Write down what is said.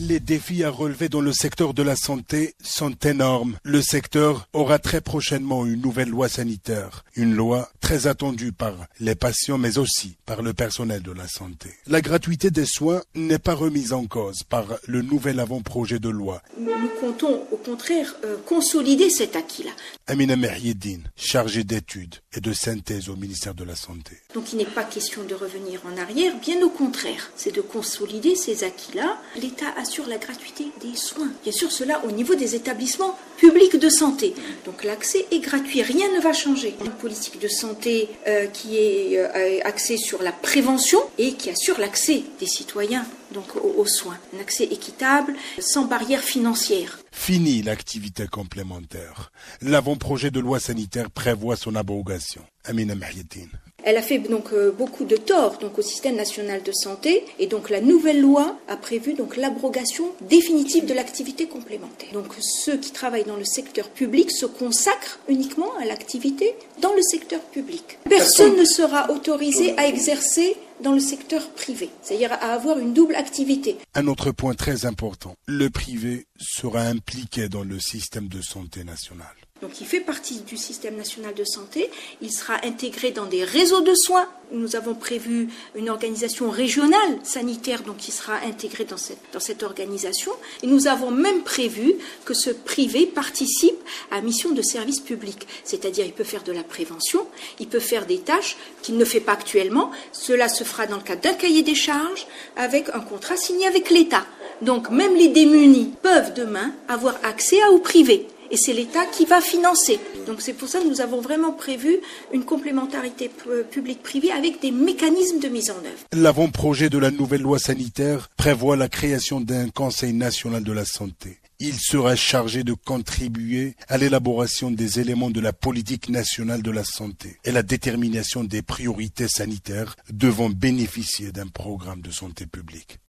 Les défis à relever dans le secteur de la santé sont énormes. Le secteur aura très prochainement une nouvelle loi sanitaire, une loi très attendue par les patients mais aussi par le personnel de la santé. La gratuité des soins n'est pas remise en cause par le nouvel avant-projet de loi. Nous comptons au contraire consolider cet acquis-là. Amina Mehyeddine, chargée d'études et de synthèse au ministère de la Santé. Donc il n'est pas question de revenir en arrière, bien au contraire, c'est de consolider ces acquis-là. L'État assure la gratuité des soins. Bien sûr, cela au niveau des établissements publics de santé. Donc l'accès est gratuit, rien ne va changer. Une politique de santé qui est axée sur la prévention et qui assure l'accès des citoyens donc aux soins. Un accès équitable, sans barrière financière. Fini l'activité complémentaire. L'avant-projet de loi sanitaire prévoit son abrogation. Amina Mehyeddine. Elle a fait donc beaucoup de tort donc au système national de santé et donc la nouvelle loi a prévu donc l'abrogation définitive de l'activité complémentaire. Donc ceux qui travaillent dans le secteur public se consacrent uniquement à l'activité dans le secteur public. Personne ne sera autorisé à exercer dans le secteur privé, c'est-à-dire à avoir une double activité. Un autre point très important, le privé sera impliqué dans le système de santé national. Donc il fait partie du système national de santé, il sera intégré dans des réseaux de soins. Nous avons prévu une organisation régionale sanitaire donc qui sera intégrée dans cette organisation. Et nous avons même prévu que ce privé participe à mission de service public. C'est-à-dire il peut faire de la prévention, il peut faire des tâches qu'il ne fait pas actuellement. Cela se fera dans le cadre d'un cahier des charges avec un contrat signé avec l'État. Donc même les démunis peuvent demain avoir accès au privé. Et c'est l'État qui va financer. Donc c'est pour ça que nous avons vraiment prévu une complémentarité publique-privée avec des mécanismes de mise en œuvre. L'avant-projet de la nouvelle loi sanitaire prévoit la création d'un Conseil national de la santé. Il sera chargé de contribuer à l'élaboration des éléments de la politique nationale de la santé et la détermination des priorités sanitaires devant bénéficier d'un programme de santé publique.